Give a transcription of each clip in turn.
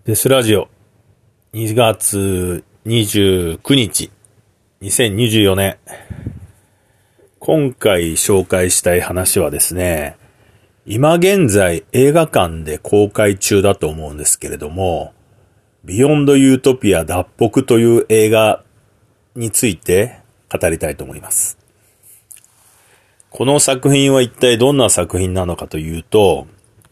デスラジオ2月29日2024年。今回紹介したい話はですね、今現在映画館で公開中だと思うんですけれども、ビヨンドユートピア脱北という映画について語りたいと思います。この作品は一体どんな作品なのかというと、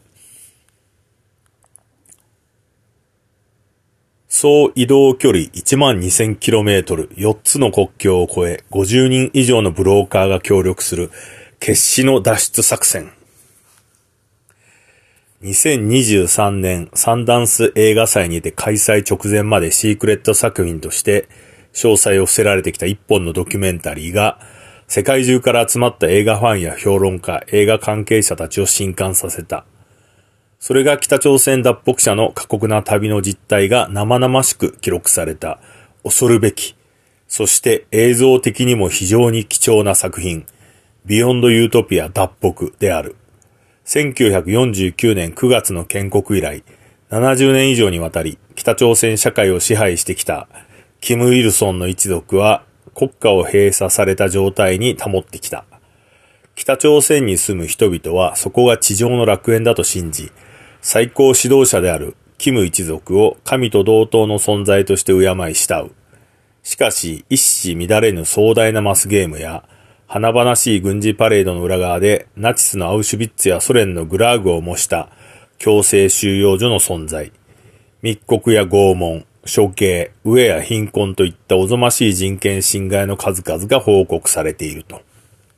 総移動距離 12,000km、4つの国境を越え、50人以上のブローカーが協力する決死の脱出作戦。2023年サンダンス映画祭にて開催直前までシークレット作品として詳細を伏せられてきた一本のドキュメンタリーが、世界中から集まった映画ファンや評論家、映画関係者たちを震撼させた。それが北朝鮮脱北者の過酷な旅の実態が生々しく記録された恐るべき、そして映像的にも非常に貴重な作品、ビヨンドユートピア脱北である。1949年9月の建国以来、70年以上にわたり北朝鮮社会を支配してきたキム・イルソンの一族は国家を閉鎖された状態に保ってきた。北朝鮮に住む人々はそこが地上の楽園だと信じ、最高指導者であるキム一族を神と同等の存在として敬い慕う。しかし一糸乱れぬ壮大なマスゲームや華々しい軍事パレードの裏側でナチスのアウシュビッツやソ連のグラーグを模した強制収容所の存在。密告や拷問、処刑、飢えや貧困といったおぞましい人権侵害の数々が報告されていると。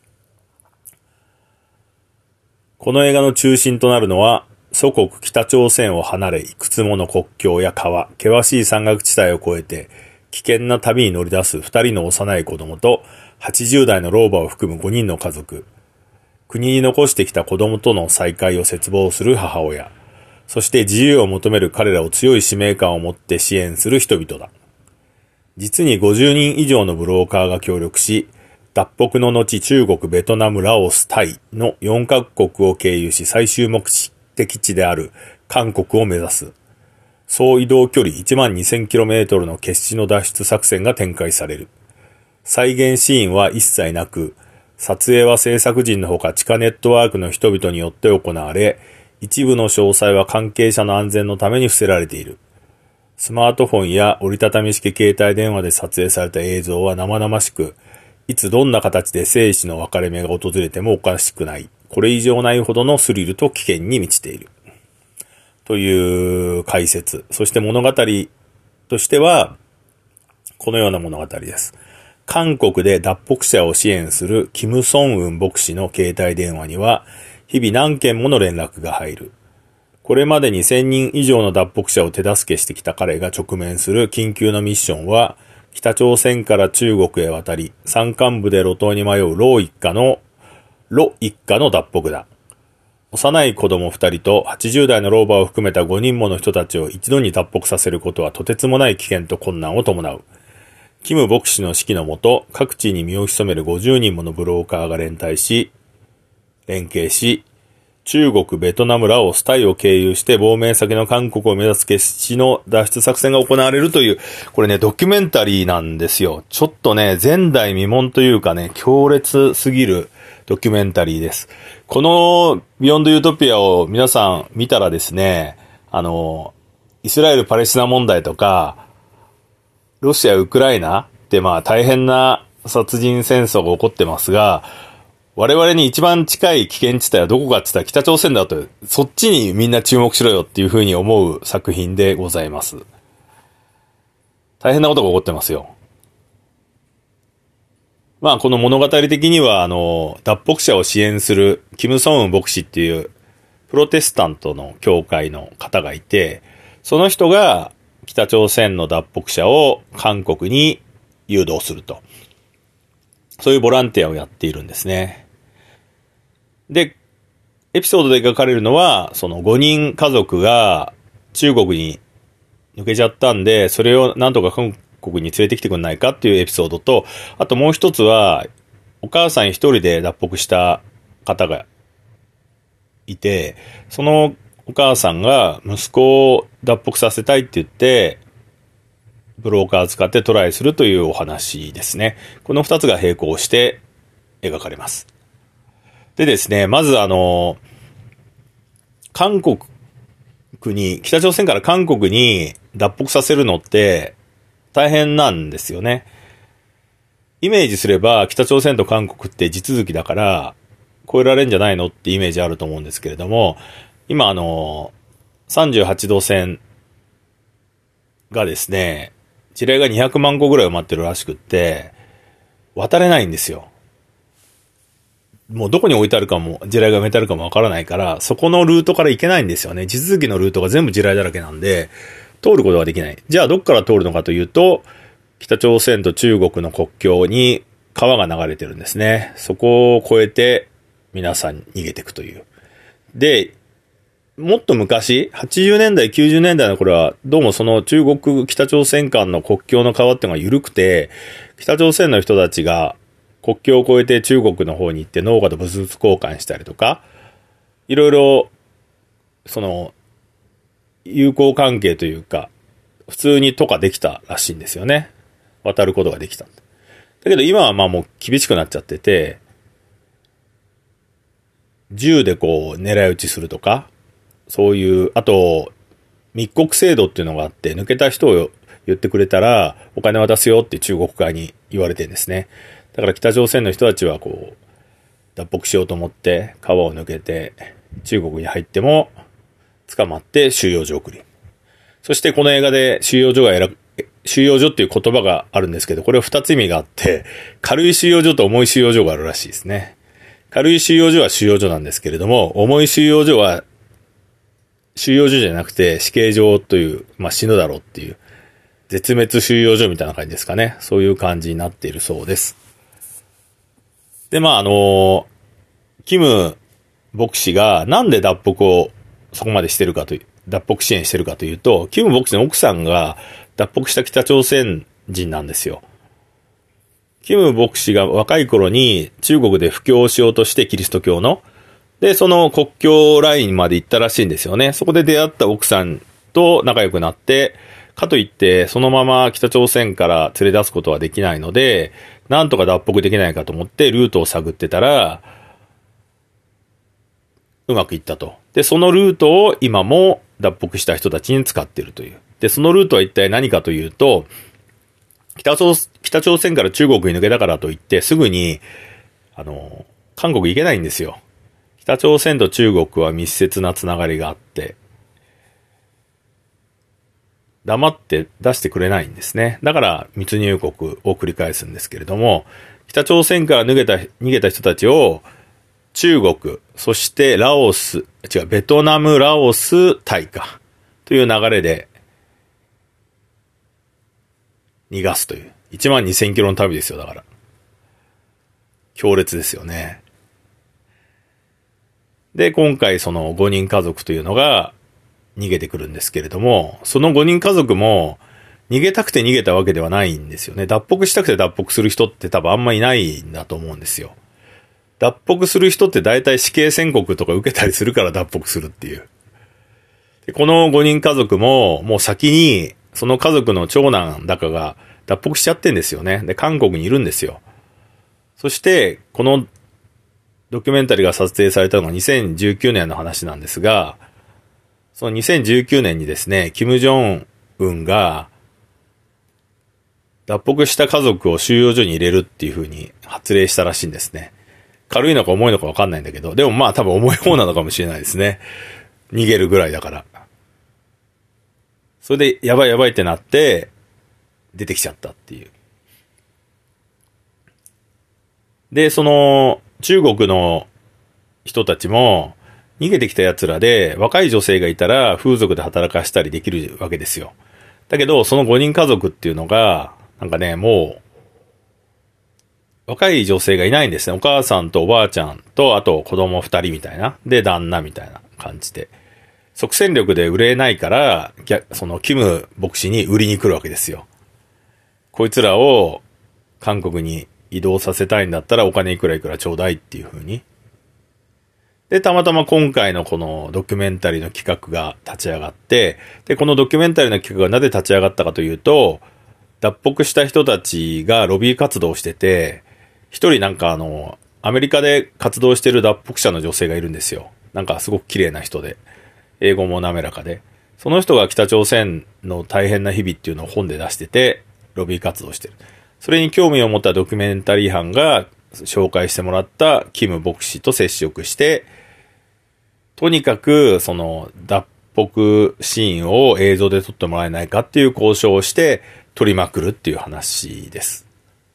この映画の中心となるのは、祖国北朝鮮を離れ、いくつもの国境や川、険しい山岳地帯を越えて、危険な旅に乗り出す2人の幼い子供と、80代の老婆を含む5人の家族、国に残してきた子供との再会を切望する母親、そして自由を求める彼らを強い使命感を持って支援する人々だ。実に50人以上のブローカーが協力し、脱北の後中国、ベトナム、ラオス、タイの4カ国を経由し最終目的地である韓国を目指す。総移動距離 12,000km の決死の脱出作戦が展開される。再現シーンは一切なく、撮影は制作陣のほか地下ネットワークの人々によって行われ、一部の詳細は関係者の安全のために伏せられている。スマートフォンや折りたたみ式携帯電話で撮影された映像は生々しく、いつどんな形で生死の分かれ目が訪れてもおかしくない。これ以上ないほどのスリルと危険に満ちている。という解説。そして物語としては、このような物語です。韓国で脱北者を支援するキム・ソンウン牧師の携帯電話には、日々何件もの連絡が入る。これまでに1000人以上の脱北者を手助けしてきた彼が直面する緊急のミッションは、北朝鮮から中国へ渡り、山間部で路頭に迷うロ一家の脱北だ。幼い子供2人と80代の老婆を含めた5人もの人たちを一度に脱北させることはとてつもない危険と困難を伴う。キム牧師の指揮のもと、各地に身を潜める50人ものブローカーが連携し、中国、ベトナム、ラオス、タイを経由して亡命先の韓国を目指す決死の脱出作戦が行われるという、これね、ドキュメンタリーなんですよ。ちょっとね、前代未聞というかね、強烈すぎるドキュメンタリーです。このビヨンドユートピアを皆さん見たらですね、イスラエル・パレスチナ問題とか、ロシア・ウクライナって大変な殺人戦争が起こってますが、我々に一番近い危険地帯はどこかって言ったら北朝鮮だと、そっちにみんな注目しろよっていう風に思う作品でございます。大変なことが起こってますよ。この物語的には、脱北者を支援するキム・ソンウン牧師っていうプロテスタントの教会の方がいて、その人が北朝鮮の脱北者を韓国に誘導すると。そういうボランティアをやっているんですね。で、エピソードで描かれるのは、その5人家族が中国に抜けちゃったんで、それをなんとか韓国に連れてきてくんないかっていうエピソードと、あともう一つは、お母さん一人で脱北した方がいて、そのお母さんが息子を脱北させたいって言って、ブローカー使ってトライするというお話ですね。この二つが並行して描かれます。でですね、まず韓国に、北朝鮮から韓国に脱北させるのって大変なんですよね。イメージすれば北朝鮮と韓国って地続きだから越えられるんじゃないのってイメージあると思うんですけれども、今38度線がですね、地雷が200万個ぐらい埋まってるらしくって、渡れないんですよ。もうどこに置いてあるかも、地雷が埋めてあるかもわからないから、そこのルートから行けないんですよね。地続きのルートが全部地雷だらけなんで、通ることができない。じゃあどっから通るのかというと、北朝鮮と中国の国境に川が流れてるんですね。そこを越えて皆さん逃げていくという。で、もっと昔、80年代、90年代の頃は、どうもその中国、北朝鮮間の国境の川っていうのが緩くて、北朝鮮の人たちが国境を越えて中国の方に行って農家と物々交換したりとか、いろいろ、友好関係というか、普通にとかできたらしいんですよね。渡ることができた。だけど今はもう厳しくなっちゃってて、銃で狙い撃ちするとか、そういう、あと、密告制度っていうのがあって、抜けた人を言ってくれたら、お金渡すよって中国側に言われてるんですね。だから北朝鮮の人たちは脱北しようと思って、川を抜けて、中国に入っても、捕まって収容所送り。そしてこの映画で収容所っていう言葉があるんですけど、これは二つ意味があって、軽い収容所と重い収容所があるらしいですね。軽い収容所は収容所なんですけれども、重い収容所は収容所じゃなくて死刑場という、死ぬだろうっていう、絶滅収容所みたいな感じですかね。そういう感じになっているそうです。で、キム牧師がなんで脱北をそこまでしてるかという、脱北支援してるかというと、キム牧師の奥さんが脱北した北朝鮮人なんですよ。キム牧師が若い頃に中国で布教しようとしてキリスト教の、で、その国境ラインまで行ったらしいんですよね。そこで出会った奥さんと仲良くなって、かといってそのまま北朝鮮から連れ出すことはできないので、なんとか脱北できないかと思ってルートを探ってたら、うまくいったと。で、そのルートを今も脱北した人たちに使っているという。で、そのルートは一体何かというと、北朝鮮から中国に抜けたからといって、すぐに、韓国行けないんですよ。北朝鮮と中国は密接なつながりがあって、黙って出してくれないんですね。だから密入国を繰り返すんですけれども、北朝鮮から逃げた人たちを中国、そしてベトナム、ラオス、タイか、という流れで逃がすという。12000キロの旅ですよ、だから。強烈ですよね。で、今回その5人家族というのが逃げてくるんですけれども、その5人家族も逃げたくて逃げたわけではないんですよね。脱北したくて脱北する人って多分あんまいないんだと思うんですよ。脱北する人って大体死刑宣告とか受けたりするから脱北するっていう。でこの5人家族ももう先にその家族の長男だかが脱北しちゃってんですよね。で、韓国にいるんですよ。そしてこのドキュメンタリーが撮影されたのが2019年の話なんですが、その2019年にですね、キム・ジョンウンが脱北した家族を収容所に入れるっていう風に発令したらしいんですね。軽いのか重いのか分かんないんだけど、でも多分重い方なのかもしれないですね。逃げるぐらいだから。それでやばいってなって出てきちゃったっていう。で、その中国の人たちも逃げてきた奴らで若い女性がいたら風俗で働かしたりできるわけですよ。だけどその5人家族っていうのがもう若い女性がいないんですね。お母さんとおばあちゃんとあと子供2人みたいな。で旦那みたいな感じで。即戦力で売れないから、そのキム牧師に売りに来るわけですよ。こいつらを韓国に移動させたいんだったらお金いくらちょうだいっていう風に。 で、たまたま今回のこのドキュメンタリーの企画が立ち上がって、で、このドキュメンタリーの企画がなぜ立ち上がったかというと、脱北した人たちがロビー活動をしてて、一人なんかアメリカで活動してる脱北者の女性がいるんですよ。なんかすごく綺麗な人で、英語も滑らかで。その人が北朝鮮の大変な日々っていうのを本で出してて、ロビー活動してる。それに興味を持ったドキュメンタリー班が紹介してもらったキム牧師と接触して、とにかくその脱北シーンを映像で撮ってもらえないかっていう交渉をして撮りまくるっていう話です。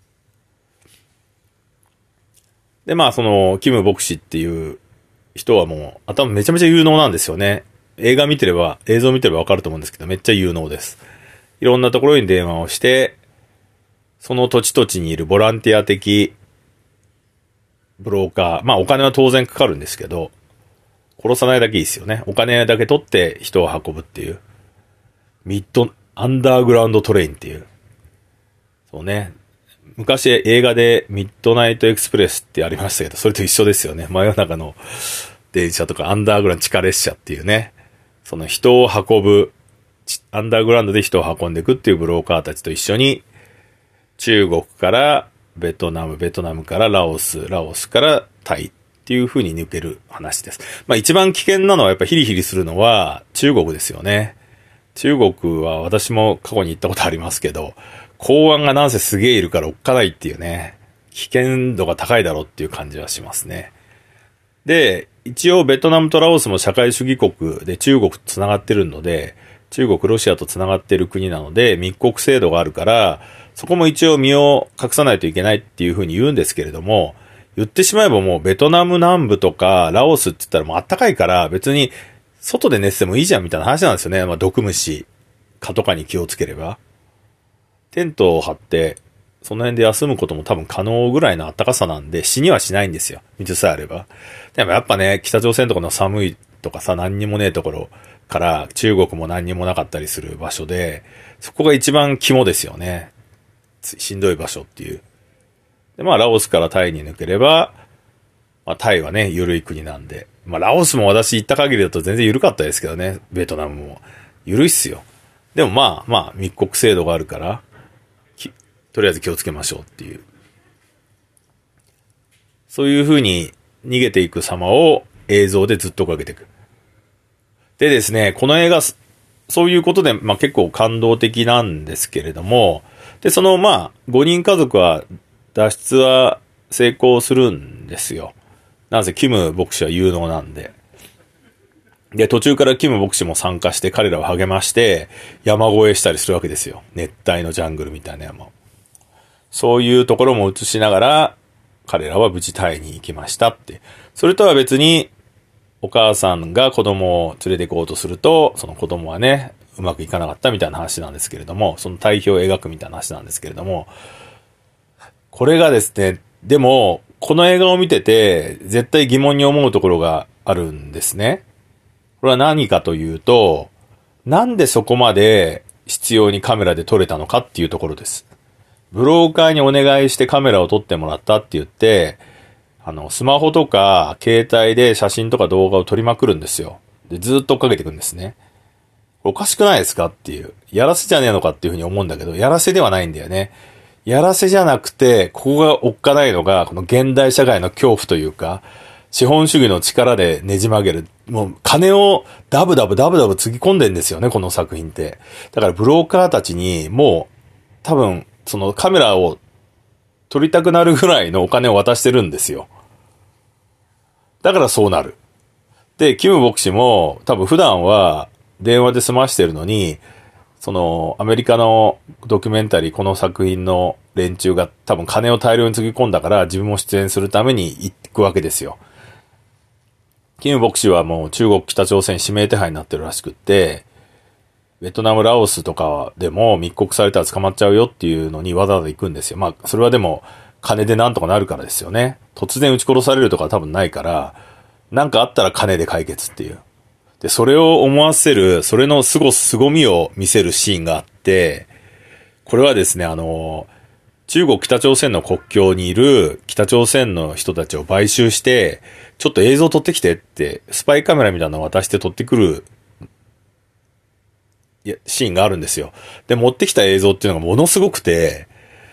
で、まあそのキム牧師っていう人はもう頭めちゃめちゃ有能なんですよね。映像見てればわかると思うんですけど、めっちゃ有能です。いろんなところに電話をして、その土地土地にいるボランティア的ブローカー、まあお金は当然かかるんですけど、殺さないだけいいですよね。お金だけ取って人を運ぶっていう。アンダーグラウンドトレインっていう。そうね。昔映画でミッドナイトエクスプレスってありましたけど、それと一緒ですよね。真夜中の電車とかアンダーグラウンド地下列車っていうね。その人を運ぶ、アンダーグラウンドで人を運んでいくっていうブローカーたちと一緒に、中国からベトナムからラオスからタイっていう風に抜ける話です。まあ一番危険なのはやっぱヒリヒリするのは中国ですよね。中国は私も過去に行ったことありますけど、公安がなんせすげえいるからおっかないっていうね、危険度が高いだろうっていう感じはしますね。で、一応ベトナムとラオスも社会主義国で中国と繋がってるので、中国、ロシアと繋がってる国なので密告制度があるから、そこも一応身を隠さないといけないっていう風に言うんですけれども、言ってしまえばもうベトナム南部とかラオスって言ったらもうあったかいから別に外で寝ててもいいじゃんみたいな話なんですよね。まあ毒虫、蚊とかに気をつければ。テントを張って、その辺で休むことも多分可能ぐらいの暖かさなんで死にはしないんですよ。水さえあれば。でもやっぱね、北朝鮮とかの寒いとかさ、何にもねえところから中国も何にもなかったりする場所で、そこが一番肝ですよね。しんどい場所っていう。で、まあラオスからタイに抜ければ、まあタイはね、緩い国なんで。まあラオスも私行った限りだと全然緩かったですけどね。ベトナムも。緩いっすよ。でもまあ密告制度があるから、とりあえず気をつけましょうっていう。そういう風に逃げていく様を映像でずっと追いかけていく。でですね、この映画、そういうことで、まあ結構感動的なんですけれども、で、そのまあ、5人家族は脱出は成功するんですよ。なぜキム牧師は有能なんで。で、途中からキム牧師も参加して彼らを励まして山越えしたりするわけですよ。熱帯のジャングルみたいな山を。そういうところも映しながら、彼らは無事タイに行きましたって。それとは別に、お母さんが子供を連れて行こうとすると、その子供はね、うまくいかなかったみたいな話なんですけれども、その対比を描くみたいな話なんですけれども、これがですね、でも、この映画を見てて、絶対疑問に思うところがあるんですね。これは何かというと、なんでそこまで必要にカメラで撮れたのかっていうところです。ブローカーにお願いしてカメラを撮ってもらったって言って、スマホとか携帯で写真とか動画を撮りまくるんですよ。で、ずっと追っかけていくんですね。おかしくないですかっていう。やらせじゃねえのかっていうふうに思うんだけど、やらせではないんだよね。やらせじゃなくて、ここがおっかないのが、この現代社会の恐怖というか、資本主義の力でねじ曲げる。もう金をダブダブつぎ込んでんですよね、この作品って。だからブローカーたちにもう、多分、そのカメラを撮りたくなるぐらいのお金を渡してるんですよ。だからそうなる。で、キム牧師も多分普段は電話で済ましてるのに、そのアメリカのドキュメンタリー、この作品の連中が多分金を大量につぎ込んだから自分も出演するために行くわけですよ。キム牧師はもう中国北朝鮮指名手配になってるらしくって、ベトナム、ラオスとかでも密告されたら捕まっちゃうよっていうのにわざわざ行くんですよ。まあ、それはでも金でなんとかなるからですよね。突然撃ち殺されるとか多分ないから、なんかあったら金で解決っていう。で、それを思わせる、それの凄みを見せるシーンがあって、これはですね、中国北朝鮮の国境にいる北朝鮮の人たちを買収して、 ちょっと映像撮ってきてって、スパイカメラみたいなのを渡して撮ってくる、シーンがあるんですよ。で、持ってきた映像っていうのがものすごくて、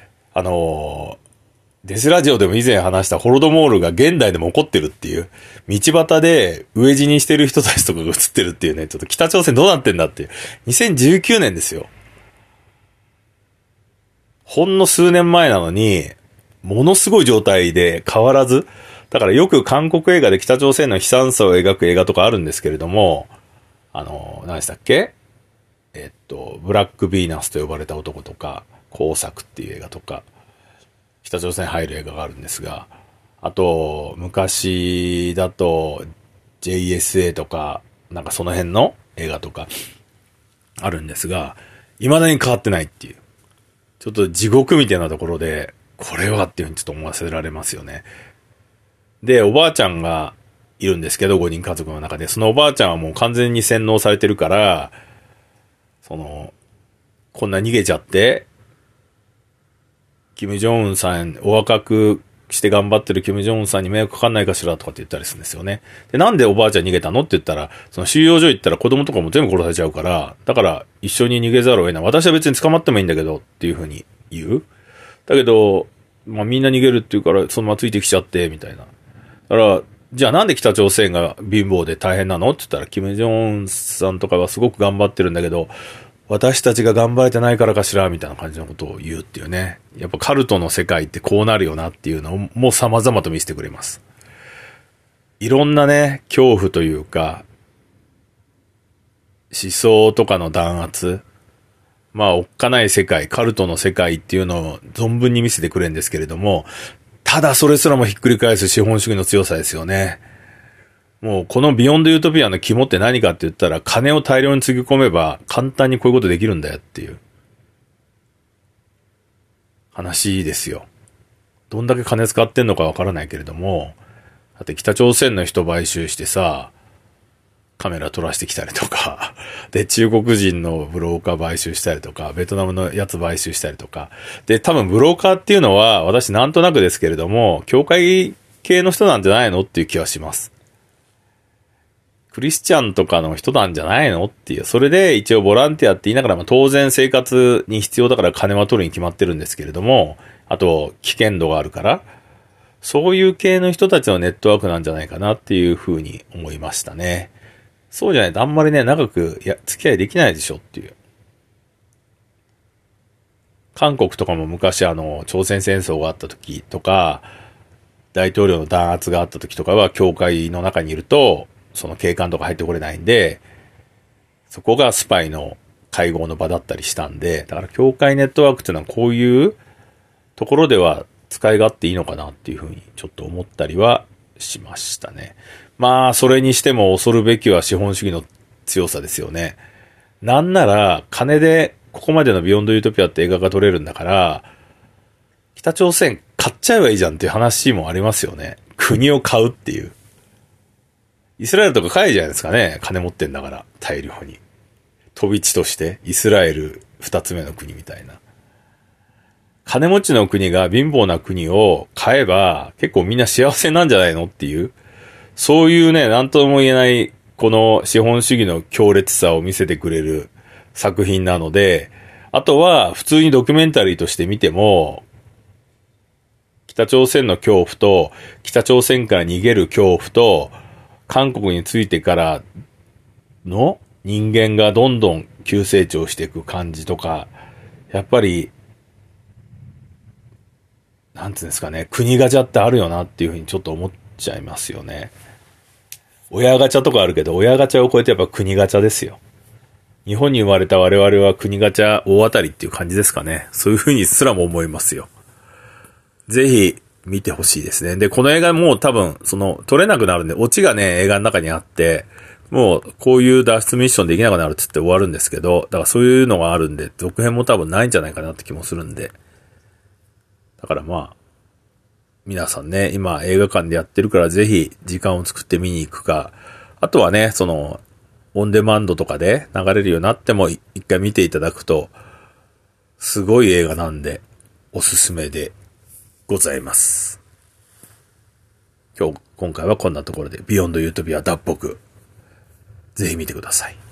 デスラジオでも以前話したホロドモールが現代でも起こってるっていう、道端で飢え死にしてる人たちとかが映ってるっていうね、ちょっと北朝鮮どうなってんだっていう。2019年ですよ。ほんの数年前なのに、ものすごい状態で変わらず、だからよく韓国映画で北朝鮮の悲惨さを描く映画とかあるんですけれども、何でしたっけ？ブラックヴィーナスと呼ばれた男とか、工作っていう映画とか、北朝鮮入る映画があるんですが、あと、昔だと JSA とか、なんかその辺の映画とかあるんですが、未だに変わってないっていう。ちょっと地獄みたいなところで、これはっていうふうにちょっと思わせられますよね。で、おばあちゃんがいるんですけど、5人家族の中で、そのおばあちゃんはもう完全に洗脳されてるから、こんな逃げちゃって、キム・ジョンウンさん、お若くして頑張ってるキム・ジョンウンさんに迷惑かかんないかしらとかって言ったりするんですよね。で、なんでおばあちゃん逃げたのって言ったら、その収容所行ったら子供とかも全部殺されちゃうから、だから一緒に逃げざるを得ない。私は別に捕まってもいいんだけどっていう風に言う。だけど、まあみんな逃げるって言うから、そのままついてきちゃって、みたいな。だから、じゃあなんで北朝鮮が貧乏で大変なのって言ったら、キム・ジョンウンさんとかはすごく頑張ってるんだけど、私たちが頑張れてないからかしらみたいな感じのことを言うっていうね。やっぱカルトの世界ってこうなるよなっていうのをもう様々と見せてくれます。いろんなね、恐怖というか、思想とかの弾圧、まあおっかない世界、カルトの世界っていうのを存分に見せてくれるんですけれども、ただそれすらもひっくり返す資本主義の強さですよね。もうこのビヨンドユートピアの肝って何かって言ったら、金を大量につぎ込めば簡単にこういうことできるんだよっていう話ですよ。どんだけ金使ってんのかわからないけれども、だって北朝鮮の人買収してさ、カメラ撮らせてきたりとか、で、中国人のブローカー買収したりとか、ベトナムのやつ買収したりとか、で、多分ブローカーっていうのは、私なんとなくですけれども、教会系の人なんじゃないのっていう気はします。クリスチャンとかの人なんじゃないのっていう。それで一応ボランティアって言いながら、まあ、当然生活に必要だから金は取るに決まってるんですけれども、あと危険度があるから、そういう系の人たちのネットワークなんじゃないかなっていうふうに思いましたね。そうじゃないとあんまりね、長く付き合いできないでしょっていう。韓国とかも昔朝鮮戦争があった時とか、大統領の弾圧があった時とかは、教会の中にいると、その警官とか入ってこれないんで、そこがスパイの会合の場だったりしたんで、だから教会ネットワークっていうのはこういうところでは使い勝手いいのかなっていうふうにちょっと思ったりはしましたね。まあ、それにしても恐るべきは資本主義の強さですよね。なんなら、金でここまでのビヨンドユートピアって映画が撮れるんだから、北朝鮮買っちゃえばいいじゃんっていう話もありますよね。国を買うっていう。イスラエルとか買えじゃないですかね。金持ってんだから、大量に。飛び地として、イスラエル二つ目の国みたいな。金持ちの国が貧乏な国を買えば、結構みんな幸せなんじゃないのっていう。そういうね、なんとも言えない、この資本主義の強烈さを見せてくれる作品なので、あとは普通にドキュメンタリーとして見ても、北朝鮮の恐怖と、北朝鮮から逃げる恐怖と、韓国に着いてからの人間がどんどん急成長していく感じとか、やっぱり、なんつうんですかね、国ガチャってあるよなっていうふうにちょっと思っちゃいますよね。親ガチャとかあるけど、親ガチャを超えてやっぱ国ガチャですよ。日本に生まれた我々は国ガチャ大当たりっていう感じですかね。そういうふうにすらも思いますよ。ぜひ見てほしいですね。で、この映画もう多分、撮れなくなるんで、オチがね、映画の中にあって、もう、こういう脱出ミッションできなくなるっつって終わるんですけど、だからそういうのがあるんで、続編も多分ないんじゃないかなって気もするんで。だからまあ、皆さんね、今映画館でやってるからぜひ時間を作って見に行くか、あとはね、オンデマンドとかで流れるようになっても一回見ていただくと、すごい映画なんで、おすすめでございます。 今回はこんなところで、ビヨンドユートピア脱北。ぜひ見てください。